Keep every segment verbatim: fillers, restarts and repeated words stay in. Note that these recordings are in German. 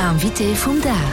L'invité vum Dach.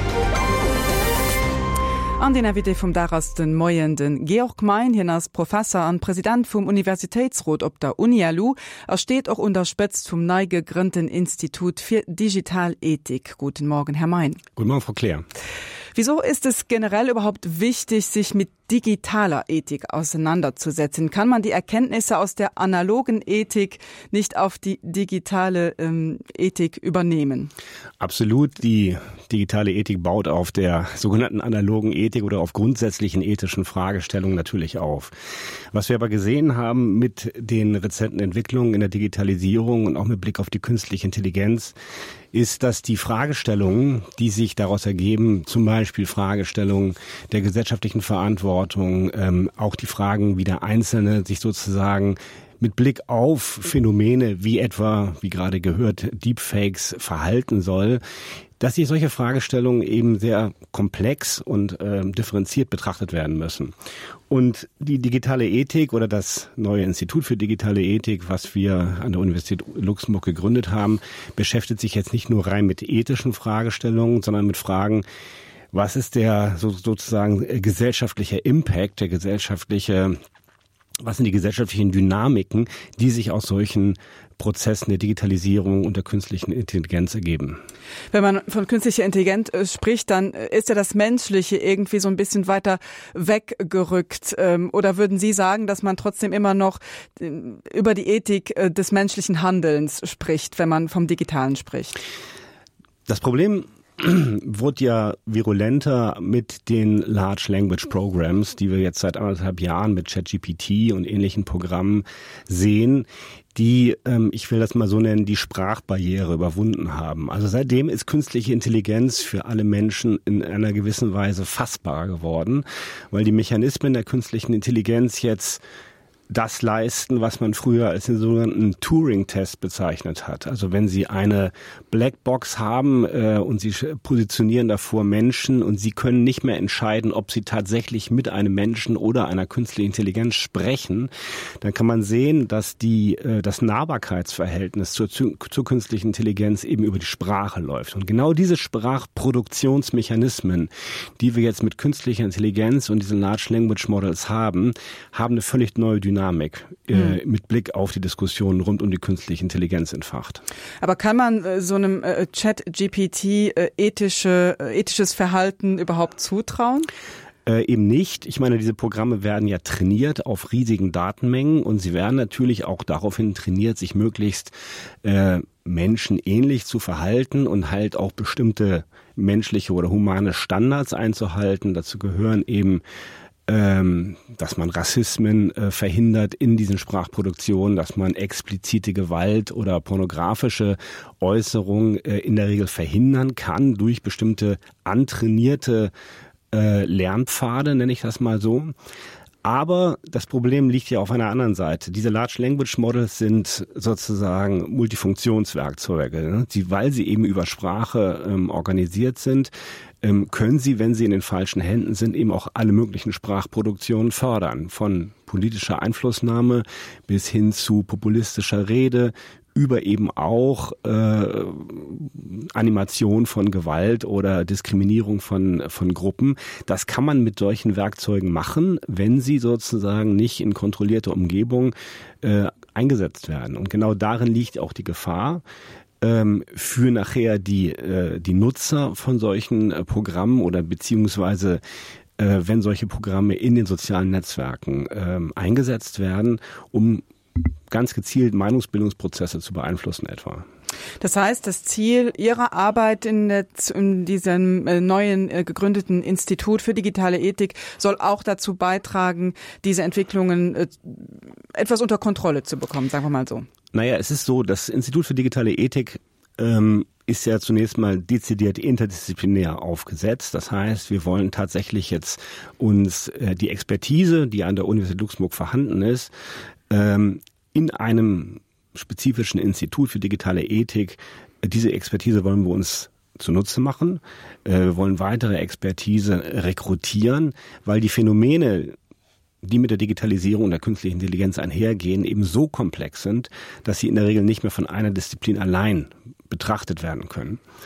An den Invité vum Dach ass den Moienden Georg Mein, hin als Professor an Präsident vum Universitätsrot op der Uni L U, er steht auch unterspitzt vum neu gegründeten Institut für Digitalethik. Guten Morgen, Herr Mein. Guten Morgen, Frau Kleer. Wieso ist es generell überhaupt wichtig, sich mit digitaler Ethik auseinanderzusetzen? Kann man die Erkenntnisse aus der analogen Ethik nicht auf die digitale ähm, Ethik übernehmen? Absolut. Die digitale Ethik baut auf der sogenannten analogen Ethik oder auf grundsätzlichen ethischen Fragestellungen natürlich auf. Was wir aber gesehen haben mit den rezenten Entwicklungen in der Digitalisierung und auch mit Blick auf die künstliche Intelligenz, ist, dass die Fragestellungen, die sich daraus ergeben, zum Beispiel Fragestellungen der gesellschaftlichen Verantwortung, ähm, auch die Fragen, wie der Einzelne sich sozusagen mit Blick auf Phänomene wie etwa, wie gerade gehört, Deepfakes verhalten soll, dass sich solche Fragestellungen eben sehr komplex und äh, differenziert betrachtet werden müssen. Und die digitale Ethik oder das neue Institut für digitale Ethik, was wir an der Universität Luxemburg gegründet haben, beschäftigt sich jetzt nicht nur rein mit ethischen Fragestellungen, sondern mit Fragen, was ist der so, sozusagen gesellschaftliche Impact, der gesellschaftliche Was sind die gesellschaftlichen Dynamiken, die sich aus solchen Prozessen der Digitalisierung und der künstlichen Intelligenz ergeben? Wenn man von künstlicher Intelligenz äh, spricht, dann ist ja das Menschliche irgendwie so ein bisschen weiter weggerückt. Ähm, oder würden Sie sagen, dass man trotzdem immer noch äh, über die Ethik äh, des menschlichen Handelns spricht, wenn man vom Digitalen spricht? Das Problem wurde ja virulenter mit den Large Language Programs, die wir jetzt seit anderthalb Jahren mit ChatGPT und ähnlichen Programmen sehen, die, ähm, ich will das mal so nennen, die Sprachbarriere überwunden haben. Also seitdem ist künstliche Intelligenz für alle Menschen in einer gewissen Weise fassbar geworden, weil die Mechanismen der künstlichen Intelligenz jetzt das leisten, was man früher als den sogenannten Turing-Test bezeichnet hat. Also wenn Sie eine Blackbox haben äh, und Sie positionieren davor Menschen und Sie können nicht mehr entscheiden, ob Sie tatsächlich mit einem Menschen oder einer künstlichen Intelligenz sprechen, dann kann man sehen, dass die, äh, das Nahbarkeitsverhältnis zur, zur künstlichen Intelligenz eben über die Sprache läuft. Und genau diese Sprachproduktionsmechanismen, die wir jetzt mit künstlicher Intelligenz und diesen Large Language Models haben, haben eine völlig neue Dynamik. Dynamik äh, mhm. mit Blick auf die Diskussionen rund um die künstliche Intelligenz entfacht. Aber kann man äh, so einem äh, Chat-G P T äh, ethische, äh, ethisches Verhalten überhaupt zutrauen? Äh, eben nicht. Ich meine, diese Programme werden ja trainiert auf riesigen Datenmengen und sie werden natürlich auch daraufhin trainiert, sich möglichst äh, menschenähnlich zu verhalten und halt auch bestimmte menschliche oder humane Standards einzuhalten. Dazu gehören eben Ähm, dass man Rassismen äh, verhindert in diesen Sprachproduktionen, dass man explizite Gewalt oder pornografische Äußerungen äh, in der Regel verhindern kann durch bestimmte antrainierte äh, Lernpfade, nenne ich das mal so. Aber das Problem liegt ja auf einer anderen Seite. Diese Large Language Models sind sozusagen Multifunktionswerkzeuge. Ne? Sie, weil sie eben über Sprache ähm, organisiert sind, ähm, können sie, wenn sie in den falschen Händen sind, eben auch alle möglichen Sprachproduktionen fördern. Von politischer Einflussnahme bis hin zu populistischer Rede, über eben auch äh, Animation von Gewalt oder Diskriminierung von, von Gruppen. Das kann man mit solchen Werkzeugen machen, wenn sie sozusagen nicht in kontrollierte Umgebung äh, eingesetzt werden. Und genau darin liegt auch die Gefahr ähm, für nachher die, äh, die Nutzer von solchen äh, Programmen oder beziehungsweise äh, wenn solche Programme in den sozialen Netzwerken äh, eingesetzt werden, um ganz gezielt Meinungsbildungsprozesse zu beeinflussen etwa. Das heißt, das Ziel Ihrer Arbeit in, der, in diesem äh, neuen äh, gegründeten Institut für digitale Ethik soll auch dazu beitragen, diese Entwicklungen äh, etwas unter Kontrolle zu bekommen, sagen wir mal so. Naja, es ist so, das Institut für digitale Ethik ähm, ist ja zunächst mal dezidiert interdisziplinär aufgesetzt. Das heißt, wir wollen tatsächlich jetzt uns äh, die Expertise, die an der Universität Luxemburg vorhanden ist, ähm, in einem spezifischen Institut für digitale Ethik, diese Expertise wollen wir uns zunutze machen. Wir wollen weitere Expertise rekrutieren, weil die Phänomene, die mit der Digitalisierung und der künstlichen Intelligenz einhergehen, eben so komplex sind, dass sie in der Regel nicht mehr von einer Disziplin allein betrachtet werden können.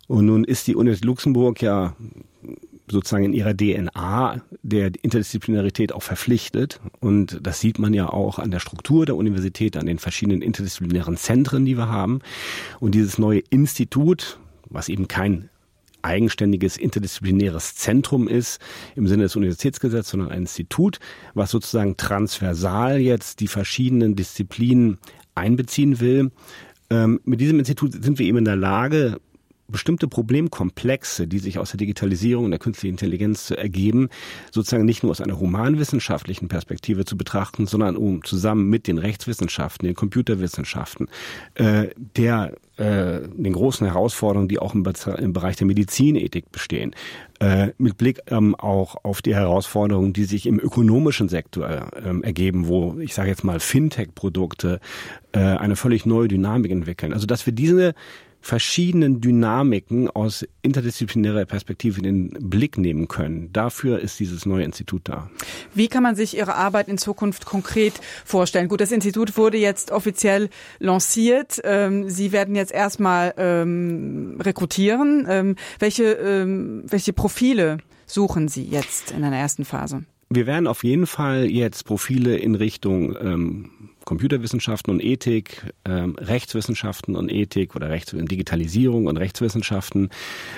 Und nun ist die Universität Luxemburg ja sozusagen in ihrer D N A der Interdisziplinarität auch verpflichtet. Und das sieht man ja auch an der Struktur der Universität, an den verschiedenen interdisziplinären Zentren, die wir haben. Und dieses neue Institut, was eben kein eigenständiges interdisziplinäres Zentrum ist im Sinne des Universitätsgesetzes, sondern ein Institut, was sozusagen transversal jetzt die verschiedenen Disziplinen einbeziehen will. Ähm, mit diesem Institut sind wir eben in der Lage, bestimmte Problemkomplexe, die sich aus der Digitalisierung und der künstlichen Intelligenz ergeben, sozusagen nicht nur aus einer humanwissenschaftlichen Perspektive zu betrachten, sondern um zusammen mit den Rechtswissenschaften, den Computerwissenschaften, äh, der äh, den großen Herausforderungen, die auch im, Be- im Bereich der Medizinethik bestehen, äh, mit Blick ähm, auch auf die Herausforderungen, die sich im ökonomischen Sektor äh, ergeben, wo, ich sage jetzt mal, Fintech-Produkte äh, eine völlig neue Dynamik entwickeln. Also dass wir diese verschiedenen Dynamiken aus interdisziplinärer Perspektive in den Blick nehmen können. Dafür ist dieses neue Institut da. Wie kann man sich Ihre Arbeit in Zukunft konkret vorstellen? Gut, das Institut wurde jetzt offiziell lanciert. Sie werden jetzt erstmal ähm, rekrutieren. Ähm, welche, ähm, welche Profile suchen Sie jetzt in einer ersten Phase? Wir werden auf jeden Fall jetzt Profile in Richtung ähm, Computerwissenschaften und Ethik, ähm, Rechtswissenschaften und Ethik oder Rechts- Digitalisierung und Rechtswissenschaften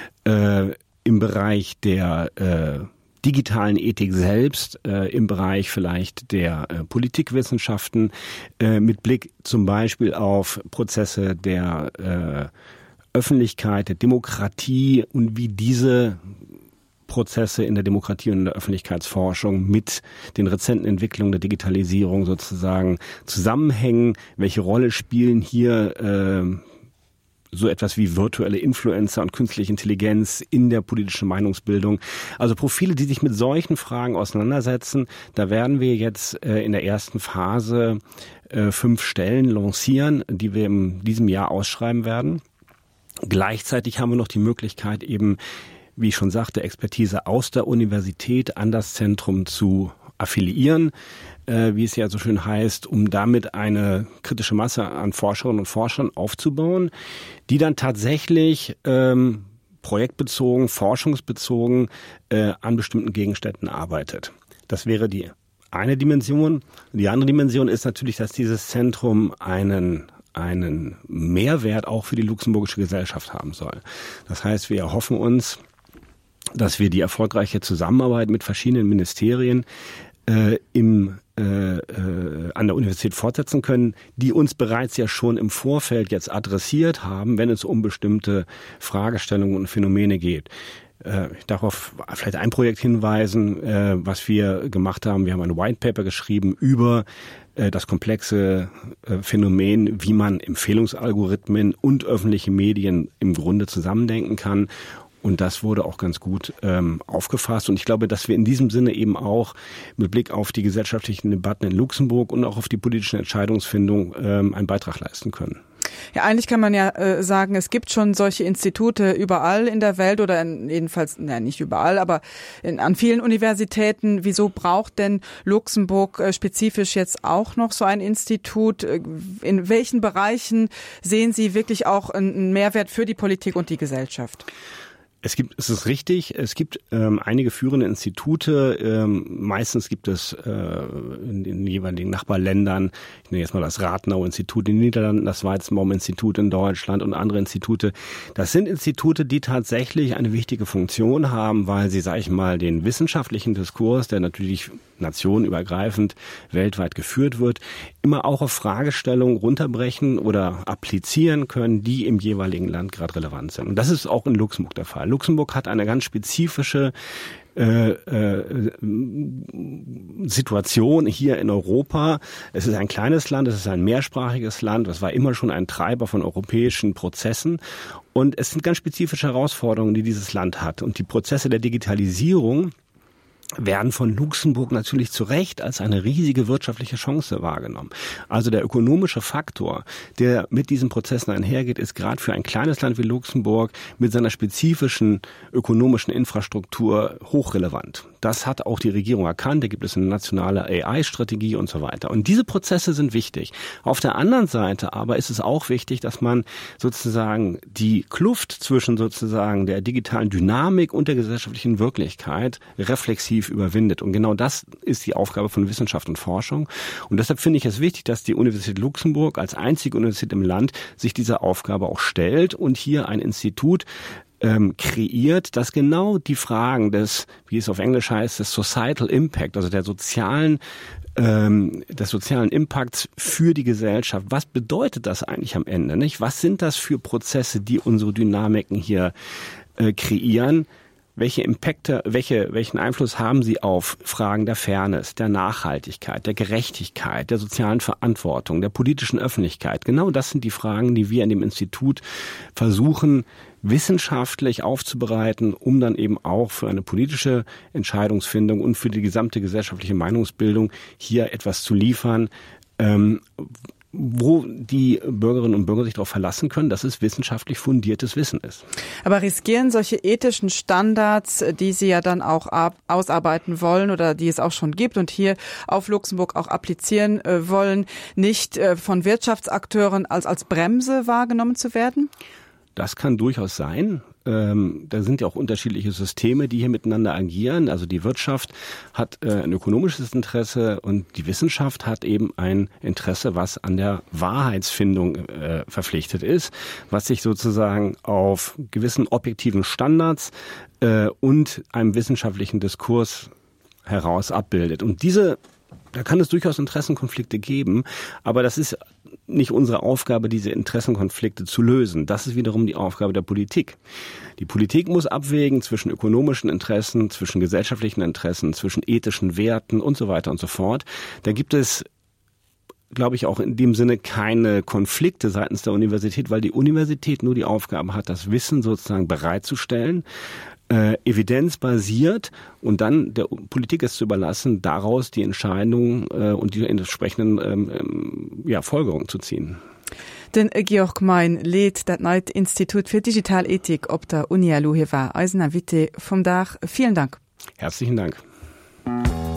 äh, im Bereich der äh, digitalen Ethik selbst, äh, im Bereich vielleicht der äh, Politikwissenschaften, äh, mit Blick zum Beispiel auf Prozesse der äh, Öffentlichkeit, der Demokratie und wie diese Prozesse in der Demokratie und in der Öffentlichkeitsforschung mit den rezenten Entwicklungen der Digitalisierung sozusagen zusammenhängen. Welche Rolle spielen hier äh, so etwas wie virtuelle Influencer und künstliche Intelligenz in der politischen Meinungsbildung? Also Profile, die sich mit solchen Fragen auseinandersetzen. Da werden wir jetzt äh, in der ersten Phase äh, fünf Stellen lancieren, die wir in diesem Jahr ausschreiben werden. Gleichzeitig haben wir noch die Möglichkeit, eben, wie ich schon sagte, Expertise aus der Universität an das Zentrum zu affiliieren, äh, wie es ja so schön heißt, um damit eine kritische Masse an Forscherinnen und Forschern aufzubauen, die dann tatsächlich ähm, projektbezogen, forschungsbezogen äh, an bestimmten Gegenständen arbeitet. Das wäre die eine Dimension. Die andere Dimension ist natürlich, dass dieses Zentrum einen einen Mehrwert auch für die luxemburgische Gesellschaft haben soll. Das heißt, wir erhoffen uns, dass wir die erfolgreiche Zusammenarbeit mit verschiedenen Ministerien äh, im, äh, äh, an der Universität fortsetzen können, die uns bereits ja schon im Vorfeld jetzt adressiert haben, wenn es um bestimmte Fragestellungen und Phänomene geht. Äh, ich darf auf vielleicht ein Projekt hinweisen, äh, was wir gemacht haben. Wir haben ein White Paper geschrieben über äh, das komplexe äh, Phänomen, wie man Empfehlungsalgorithmen und öffentliche Medien im Grunde zusammendenken kann. Und das wurde auch ganz gut ähm, aufgefasst. Und ich glaube, dass wir in diesem Sinne eben auch mit Blick auf die gesellschaftlichen Debatten in Luxemburg und auch auf die politische Entscheidungsfindung ähm, einen Beitrag leisten können. Ja, eigentlich kann man ja äh, sagen, es gibt schon solche Institute überall in der Welt oder in, jedenfalls, nein, nicht überall, aber in, an vielen Universitäten. Wieso braucht denn Luxemburg äh, spezifisch jetzt auch noch so ein Institut? In welchen Bereichen sehen Sie wirklich auch einen Mehrwert für die Politik und die Gesellschaft? Es gibt, es ist richtig, es gibt ähm, einige führende Institute, ähm, meistens gibt es äh, in den jeweiligen Nachbarländern, ich nenne jetzt mal das Rathenau-Institut in den Niederlanden, das Weizenbaum-Institut in Deutschland und andere Institute. Das sind Institute, die tatsächlich eine wichtige Funktion haben, weil sie, sage ich mal, den wissenschaftlichen Diskurs, der natürlich nationenübergreifend weltweit geführt wird, immer auch auf Fragestellungen runterbrechen oder applizieren können, die im jeweiligen Land gerade relevant sind. Und das ist auch in Luxemburg der Fall. Luxemburg hat eine ganz spezifische äh, äh, Situation hier in Europa. Es ist ein kleines Land, es ist ein mehrsprachiges Land, es war immer schon ein Treiber von europäischen Prozessen. Und es sind ganz spezifische Herausforderungen, die dieses Land hat. Und die Prozesse der Digitalisierung werden von Luxemburg natürlich zu Recht als eine riesige wirtschaftliche Chance wahrgenommen. Also der ökonomische Faktor, der mit diesen Prozessen einhergeht, ist gerade für ein kleines Land wie Luxemburg mit seiner spezifischen ökonomischen Infrastruktur hochrelevant. Das hat auch die Regierung erkannt. Da gibt es eine nationale A I-Strategie und so weiter. Und diese Prozesse sind wichtig. Auf der anderen Seite aber ist es auch wichtig, dass man sozusagen die Kluft zwischen sozusagen der digitalen Dynamik und der gesellschaftlichen Wirklichkeit reflexiv überwindet. Und genau das ist die Aufgabe von Wissenschaft und Forschung. Und deshalb finde ich es wichtig, dass die Universität Luxemburg als einzige Universität im Land sich dieser Aufgabe auch stellt und hier ein Institut ähm, kreiert, das genau die Fragen des, wie es auf Englisch heißt, des Societal Impact, also der sozialen ähm, des sozialen Impacts für die Gesellschaft. Was bedeutet das eigentlich am Ende, nicht? Was sind das für Prozesse, die unsere Dynamiken hier äh, kreieren? Welche Impakte, welche, welchen Einfluss haben sie auf Fragen der Fairness, der Nachhaltigkeit, der Gerechtigkeit, der sozialen Verantwortung, der politischen Öffentlichkeit? Genau das sind die Fragen, die wir in dem Institut versuchen, wissenschaftlich aufzubereiten, um dann eben auch für eine politische Entscheidungsfindung und für die gesamte gesellschaftliche Meinungsbildung hier etwas zu liefern, ähm, wo die Bürgerinnen und Bürger sich darauf verlassen können, dass es wissenschaftlich fundiertes Wissen ist. Aber riskieren solche ethischen Standards, die Sie ja dann auch ab, ausarbeiten wollen oder die es auch schon gibt und hier auf Luxemburg auch applizieren äh, wollen, nicht äh, von Wirtschaftsakteuren als, als Bremse wahrgenommen zu werden? Das kann durchaus sein. Ähm, da sind ja auch unterschiedliche Systeme, die hier miteinander agieren. Also die Wirtschaft hat äh, ein ökonomisches Interesse und die Wissenschaft hat eben ein Interesse, was an der Wahrheitsfindung äh, verpflichtet ist, was sich sozusagen auf gewissen objektiven Standards äh, und einem wissenschaftlichen Diskurs heraus abbildet. Und diese Da kann es durchaus Interessenkonflikte geben, aber das ist nicht unsere Aufgabe, diese Interessenkonflikte zu lösen. Das ist wiederum die Aufgabe der Politik. Die Politik muss abwägen zwischen ökonomischen Interessen, zwischen gesellschaftlichen Interessen, zwischen ethischen Werten und so weiter und so fort. Da gibt es, glaube ich, auch in dem Sinne keine Konflikte seitens der Universität, weil die Universität nur die Aufgabe hat, das Wissen sozusagen bereitzustellen, Äh, evidenzbasiert und dann der Politik es zu überlassen, daraus die Entscheidungen äh, und die entsprechenden ähm, ja, Folgerungen zu ziehen. Den Georg Mein lädt das neue Institut für Digitalethik ob der Uni Luhe war. Eisen Invité vom Dach. Vielen Dank. Herzlichen Dank.